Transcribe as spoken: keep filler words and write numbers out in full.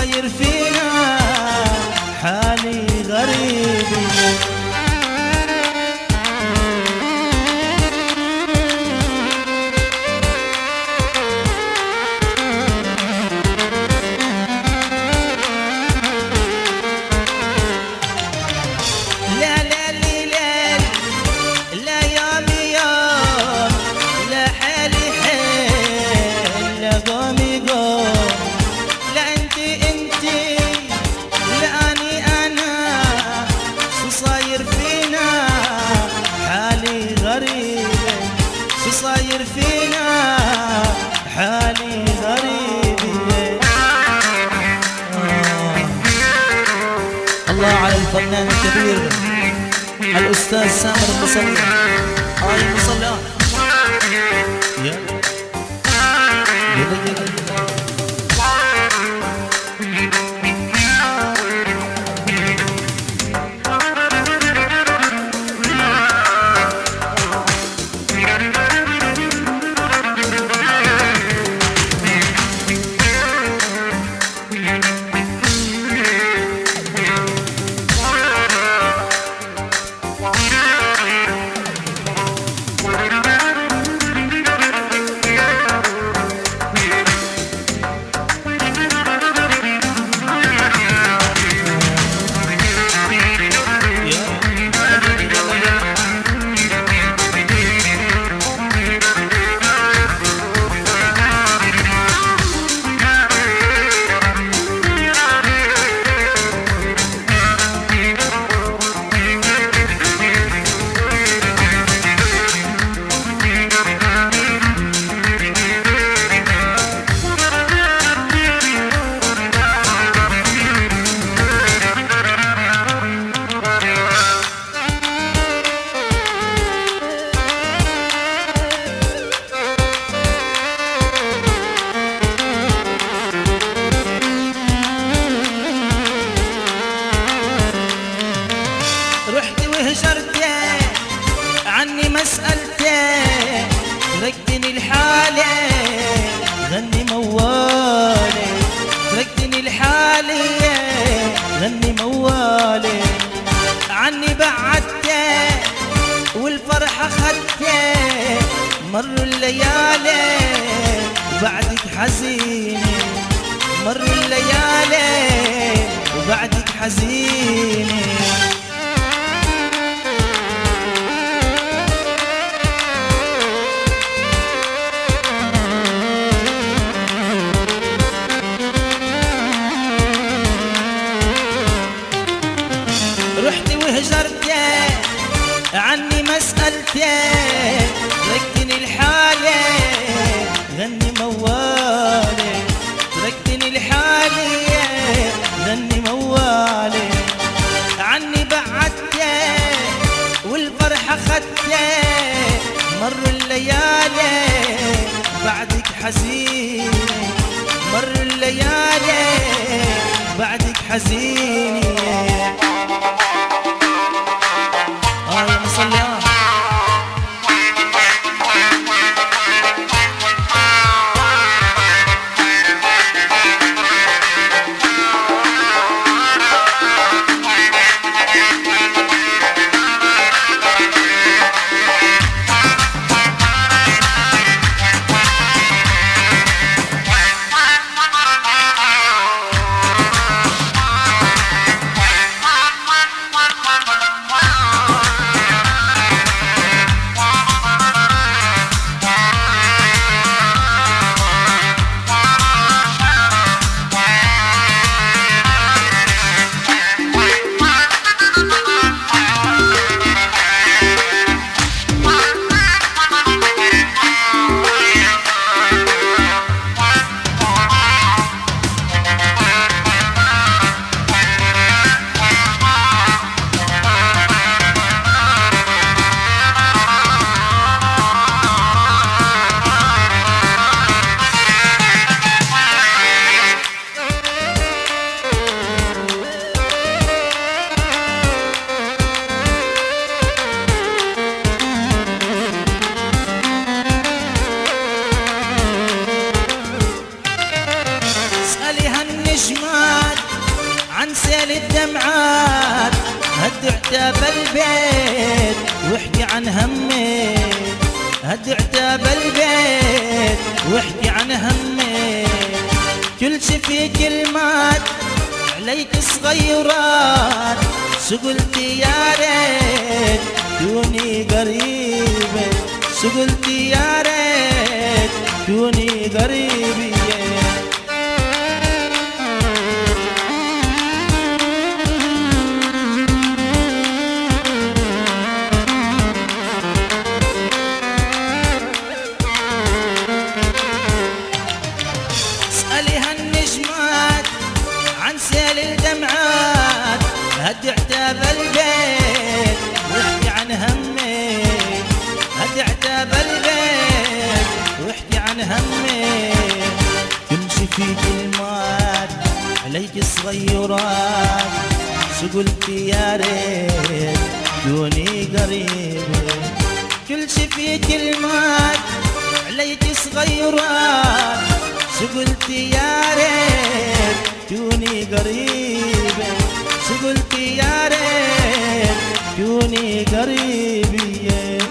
صاير فينا حالي غريب. لا لا لي ليل لا يومي يوم لا حالي حيل لا قومي قوم لا انتي انتي لا اني انا شو صاير فينا حالي غريب. شو صاير فينا حالي غريب. الله على الفنان الكبير الأستاذ سامر المصلي. آه المصلي يا يلا يلا عني مسألتي تركتني لحالي غني موالي. تركتني لحالي غني موالي. عني بعدتي والفرحة خدتي مروا الليالي وبعدك حزيني. مروا الليالي وبعدك حزيني. رحتي وهجرتي عني مسألتي تركتني لحالي غني موالي. تركتني لحالي غني موالي. عني بعدتي والفرحة خدتي مروا الليالي بعدك حزيني. مروا الليالي بعدك حزيني. آه يا مصلي آه سيل الدمعات هد عتاب البيت واحكي عن همي، هد عتاب البيت واحكي عن همي. كل شي في كلمات عليك صغيرات، شو قلتي يا ريت كوني قريبة، شو قلتي يا ريت كوني قريبة. اسألي هالنجمات عن سيل الدمعات هد عتاب البيت واحكي عن همي، هد عتاب البيت واحكي عن همي. كل شي في كلمات عليك صغيرات، شو قلتي يا ريت كوني قريبة. كل شي في كلمات عليك صغيرات، شو قلتي يا ريت كوني قريبة، شو قلتي يا ريت كوني قريبة.